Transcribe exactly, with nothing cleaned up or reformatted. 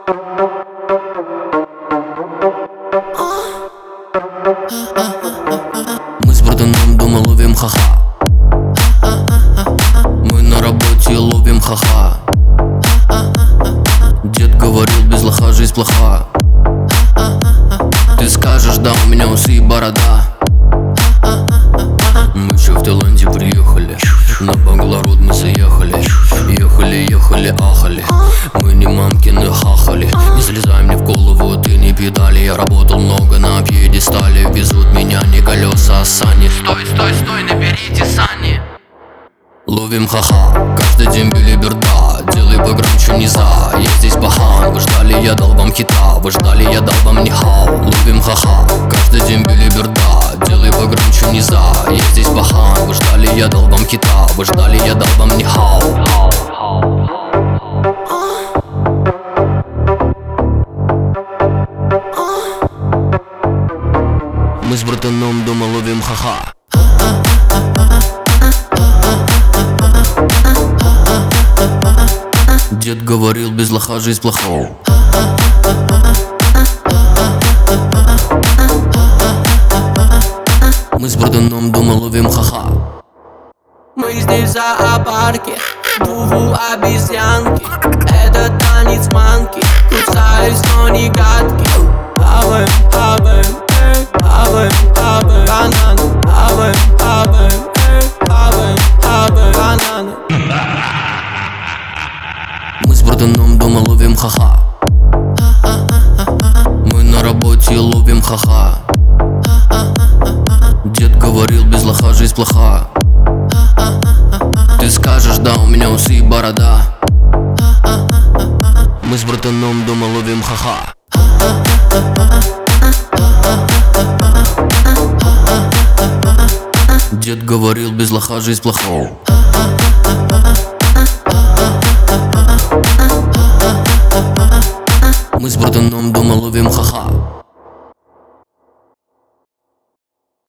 Мы с братаном дома ловим ха-ха. Мы на работе ловим ха-ха. Дед говорил, без лоха жизнь плоха. Ты скажешь, да, у меня усы и борода. Мы еще в Таиланде приехали, на Банглород мы заехали. Ехали, ехали, ахали. Мы не мамкины хахали. Не залезай мне в голову, ты не педали. Я работал много на пьедестале. Везут меня не колеса, а сани. Стой, стой, стой, наберите сани. Ловим ха-ха, каждый день билиберда. Делай погромче низа, я здесь пахан. Вы ждали, я дал вам хита. Вы ждали, я дал вам нихау. Ловим ха-ха, каждый день билиберда. Делай погромче низа, я здесь пахан. Вы ждали, я дал вам хита. Вы ждали, я дал вам нихау. Мы с братаном дома ловим ха-ха. Дед говорил, без лоха жизнь плохого. Мы с братаном дома ловим ха-ха. Мы здесь в зоопарке, двух обезьянки. Это танец манки, кусаюсь, но не гадкий. Хаваем, хаваем, эй, хаваем, хаваем бананы. Хаваем, хаваем, эй, хаваем, хаваем бананы. Мы с братаном дома ловим ха-ха. Мы на работе ловим ха-ха. Дед говорил, без лоха жизнь плоха. Ты скажешь, да, у меня усы и борода. Мы с братаном дома ловим ха-ха. Дед говорил, без лоха жизнь плохого. Мы с братаном дома ловим ха-ха.